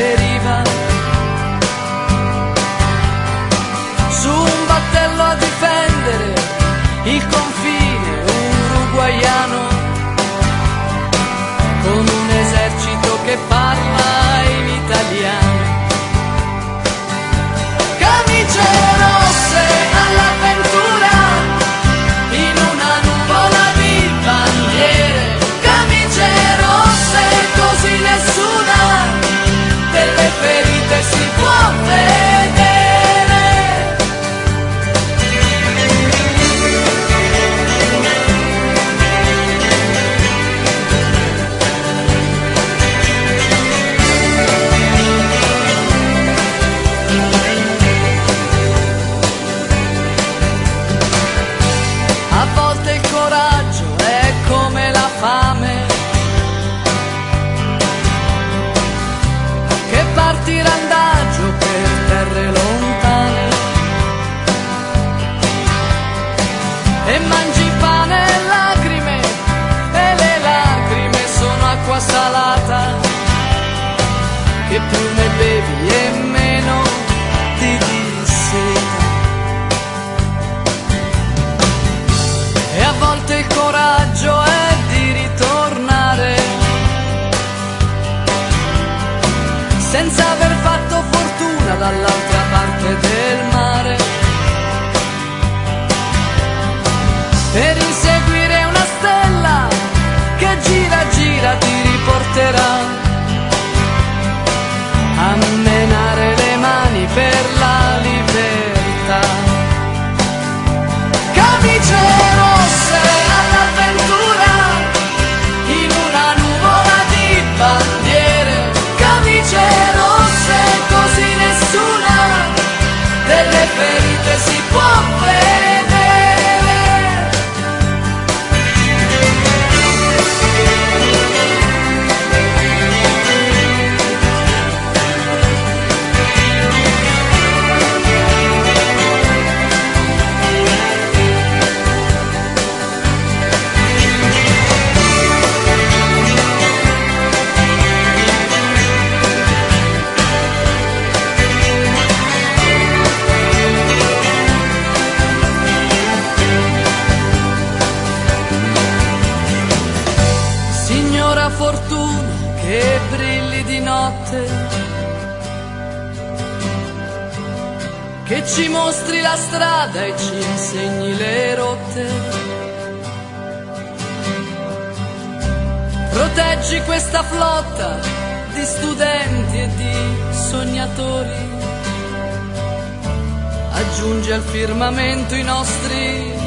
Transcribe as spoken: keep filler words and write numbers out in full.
deriva, su un battello a difendere il confine uruguaiano, con un esercito che parla in italiano. Camicie rosse all'avventura, in una nuvola di bandiere. Camicie rosse, così nessuna delle ferite si può vedere. A volte il coraggio è come la fame, che parti randagio per terre lontane e mangi pane e lacrime, e le lacrime sono acqua salata, che più ne bevi e meno ti disseta. E a volte il coraggio è di ritornare senza aver fatto fortuna dall'altra parte del mare, per inseguire una stella che gira gira ti riporterà a menare le mani per la libertà. Camicie rosse all'avventura, in una nuvola di bandiere. Camicie rosse, così nessuna delle ferite si può vedere. Signora fortuna che brilli di notte, che ci mostri la strada e ci insegni le rotte, proteggi questa flotta di studenti e di sognatori, aggiungi al firmamento i nostri